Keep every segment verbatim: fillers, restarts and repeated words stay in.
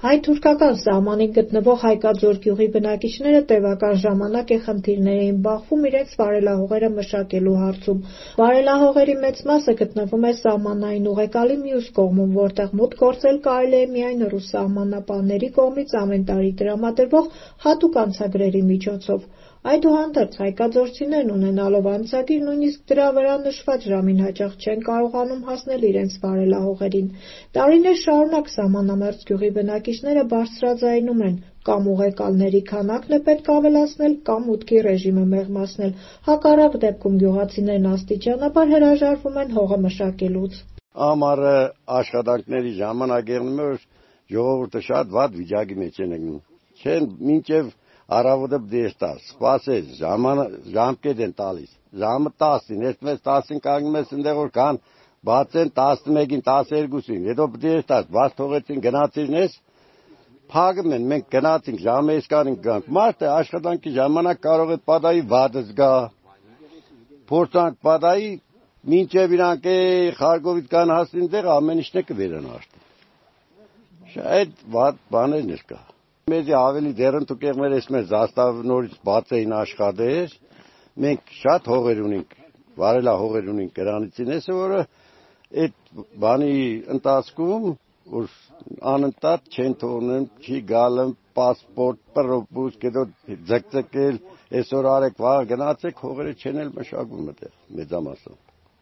Հայ-թուրքական սահմանին գտնվող Հայկաձոր գյուղի բնակիչները տևական ժամանակ է խնդիրներ էին բախվում իրենց վարելահողերը մշակելու հարցում։ Վարելահողերի մեծ մասը գտնվում է սահմանային ուղեկալի մյուս կողմում, որտեղ մուտք գործել կարելի է միայն ռուս սահմանապահների կողմից ամեն տարի տրամադրվող հատուկ անցագրերի միջոցով։ Այդուհանդերձ հայկաձորցիներն ունենալով անցագիր նույնիսկ դրա վրա նշված ժամին հաճախ չեն կարողանում հասնել իրենց վարելահողերին։ Տարիներ շարունակ սահմանամերձ գյուղի բնակիչները բարձրաձայնում են կամ ուղեկալների քանակն է պետք ավելացնել, կամ մուտքի ռեժիմը մեղմացնել, հակառակ դեպքում գյուղացիներն աստիճանաբար հրաժարվում են հողը մշակելուց։ Ամառը աշխատանքների ժամանակ եղնում է, որ ժողովուրդը շատ վատ վիճակի մեջ են ընկնում։ Չեն մինչև Առավոտը դեստա, սպասես, ժամկետ են տալիս, ժամը տասին, այսպես տասին կանգնում ես ընդեղ որ կան, բացեն տասնմեկին, տասներկուսին, հետո դեստա, բաց թողեցին գնացին ես, փակում են, մենք գնացինք, ժամը այսքանին գանք, մարդը աշխատանքի ժամանակ կարող է պատայի վատը զգա, փորձանք պատայի, մինչև իրանք Խարկովից կան հասին դեղ, ամեն ինչն է կվերան աշտը, այդ վատ բաներն էր կա։ Մեզ ավելի դերընթուք եղներ ես մեր զաստավ նորից բաց էին աշխատեր, մենք շատ հողեր ունենք, վարելա հողեր ունենք գրանիցին ես, որը այդ բանի ընթացքում, որ անընդհատ չեն թողնում, չի գալն, պասպորտ, պրոպուս, կետո ձգձգել, այսօր արեք վաղ գնացեք, հողերը չեն էլ մշակում այդեղ, մեծամասը։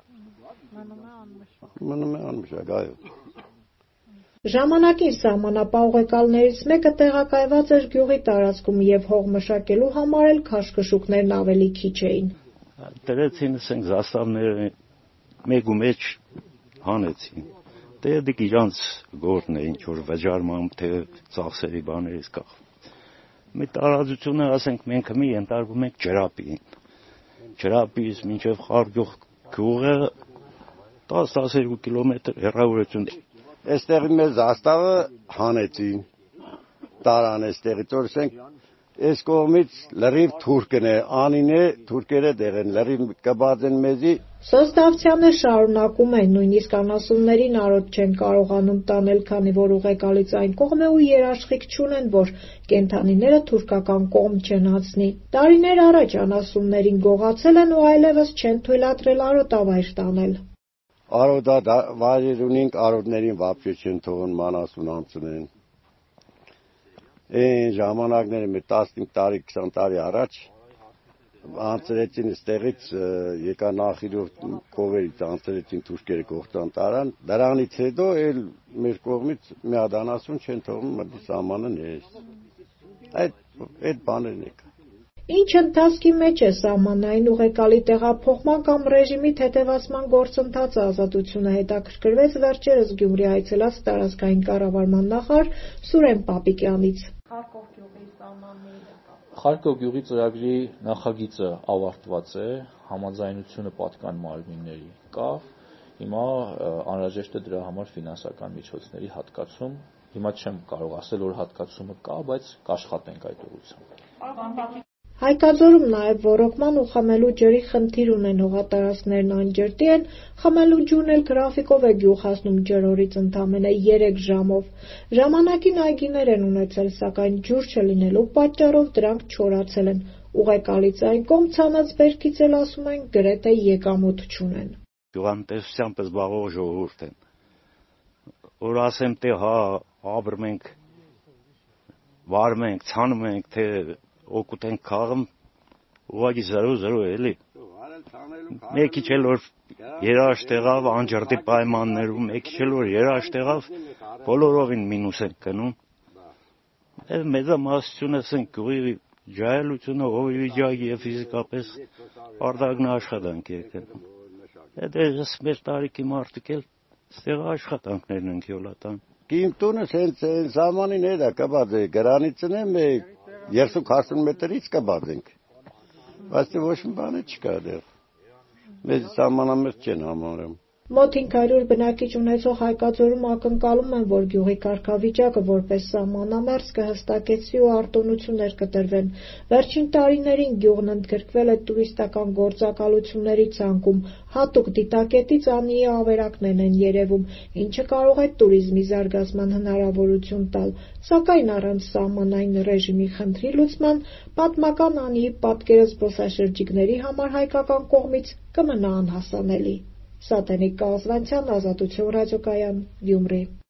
Մնում է անմշակ, այո։ Ժամանակին սահմանապահ ուղեկալներից մեկը տեղակայված էր գյուղի տարածքում և հող մշակելու համար էլ քաշքշուկներն ավելի քիչ էին։ Դրեցին ասենք զաստավները մեկ ու մեջ հանեցին։ Դե դիք իրանց գործն է ինչ որ վճարում թե ծախսերի բաներից կախ։ Մի տարածությունը ասենք մենք մի ընտարվում ենք ջրապին։ Ջրապից մինչև Խարգյուղ գյուղը տասը տասներկու կիլոմետր հեռավորություն է։ Այստեղ մեր զաստավը հանեցին, տարան այստեղից, որ ասենք, այս կողմից լրիվ թուրքն է, անին է, թուրքերը դեղ են, լրիվ կբաց են մեզի։ Սոստավցյանը շարունակում են, նույնիսկ անասուններին արոտ չեն կարողանում տանել, քանի որ ուղեկալից այն կողմ է ու երաշխիք չունեն, որ կենդանիները թուրքական կողմ չեն անցնի։ Տարիներ առաջ անասուններին գողացել են ու այլևս չեն թույլատրել արոտավայր տանել։ Արոդա վայրեր ունենք, արոդներին վապշե չեն թողնում անասուն անցնեն։ Այն ժամանակները մեր տասնհինգ տարի, քսան տարի առաջ անցրեցին այստեղից եկա նախիրով կովերից անցրեցին թուրքերը կողտան տարան, դրանից հետո էլ մեր կողմից մի հատ անասուն չեն թողնում մտի սահմանն էս։ Այդ այդ բաներն է։ Ինչ ընթացքի մեջ է սահմանային ուղեկալի տեղափոխման կամ ռեժիմի թեթևացման գործընթացը ազատությունը հետաքրքրվեց վերջերս Գյումրի այցելած տարածքային կառավարման նախարար Սուրեն Պապիկյանից։ Խարկով գյուղի ծրագրի նախագիծը ավարտված է, համաձայնությունը պատկան մարմինների կա, հիմա անհրաժեշտ է դրա համար ֆինանսական միջոցների հատկացում, հիմա չեմ կարող ասել, որ հատկացումը կա, բայց կաշխատենք այդ ուղղությամբ։ Հայկաձորում նաև ոռոգման ու խմելու ջրի խնդիր ունեն հողատարածքներն անջրտի են, խմելու ջուրն էլ գրաֆիկով է գյուղ հասնում ջրօրից ընդամենը երեք ժամով։ Ժամանակին այգիներ են ունեցել, սակայն ջուր չլինելու պատճառով դրանք չորացել են։ Ուղեկալից այն կողմ ցանած բերքից էլ ասում են գրեթե եկամուտ չունեն։ Գյուղատնտեսությամբ զբաղվող ժողովուրդ են։ Որ ասեմ թե հա ապրում ենք, վարում ենք, ցանում ենք, թե օգուտ ենք քաղում, ուղղակի զրո զրո էլի։ Մեկի չել որ երաշտ եղավ անջրտի պայմաններում, մեկի չել որ երաշտ եղավ, բոլորովին մինուս ենք գնում։ Եվ մեծամասնությունը ասենք գյուղի ջահելությունը, հողի վիճակի եւ ֆիզիկապես արդագն աշխատանք է գնում։ Դες մեր տարիքի մարդիկ էլ ստեղ աշխատանքներն են յոլատան։ Իմ տունը սենց սահմանին հետ է կապած է, գրանիցն է մեկ երեսուն քառասուն մետրից կբաց ենք, բայց ոչ մի բան չկա դեռ, մեզ սահմանամերձ չեն համարում։ Մոտ հինգ հարյուր բնակիչ ունեցող Հայկաձորում ակնկալում են, որ գյուղի կարգավիճակը որպես սահմանամերձ կհստակեցվի ու արտոնություններ կտրվեն։ Վերջին տարիներին գյուղն ընդգրկվել է տուրիստական գործակալությունների ցանկում, հատուկ դիտակետից անիի ավերակներ են երևում, ինչը կարող է տուրիզմի զարգացման հնարավորություն տալ, սակայն առանց սահմանային ռեժիմի խնդրի լուծման պատմական անիի պատկերը զբոսաշրջիկների համար հայկական կողմից կմնա անհասանելի։ Սատենիկ Կաղզվանցյան, Ազատություն ռադիոկայան, Գյումրի։